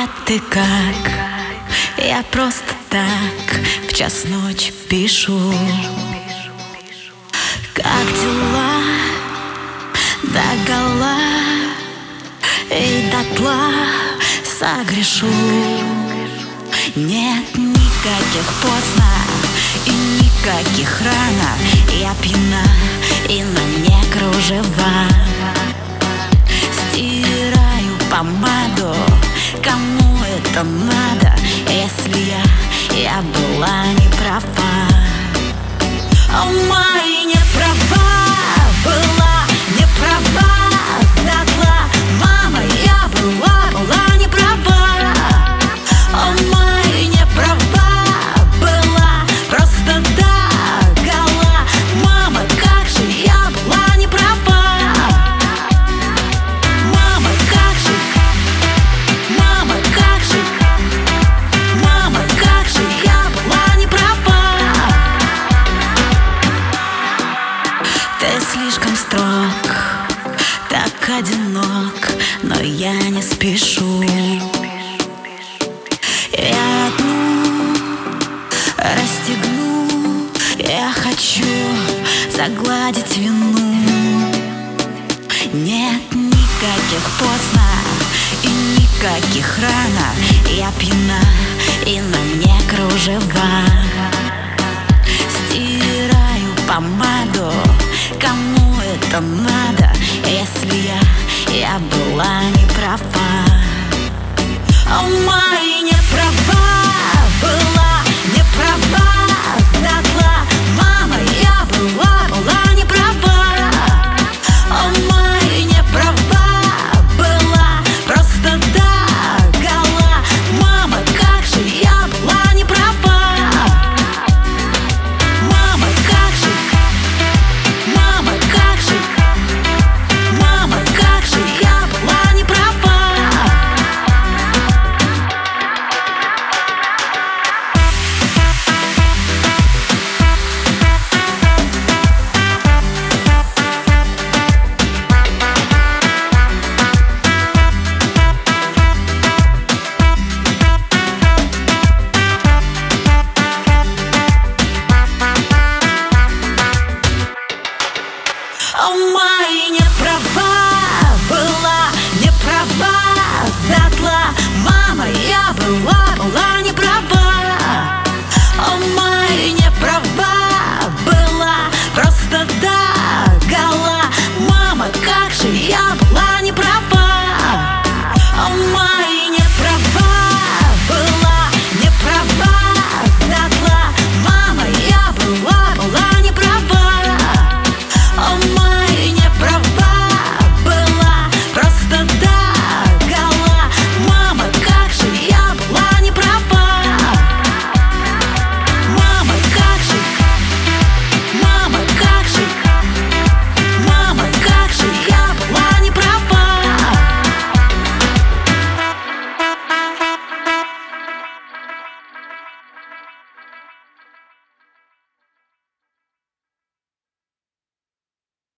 Привет, ты как? Я просто так в час ночи пишу. Как дела? Догола и дотла согрешу. Нет никаких поздно и никаких рано. Я пьяна и на мне кружева. Стираю помаду, кому это надо, если я была не права. О, мои не права, была не права, дотла, мама, я была не права. О, мои не права, была просто догола, мама, как же я была не права. Ты слишком строг, так одинок, но я не спешу. Я одну расстегну, я хочу загладить вину. Нет никаких поздно и никаких рано. Я пьяна и на мне кружева. Стираю помаду, кому это надо, если я была не права. О, мои не права, была не права, дотла, мама, я была не права. О, мои не права, была просто догола, мама, как же я была не права. О, мои не права, была не права, дотла, мама, я была не права. О, мои не права, была просто догола, мама, как же я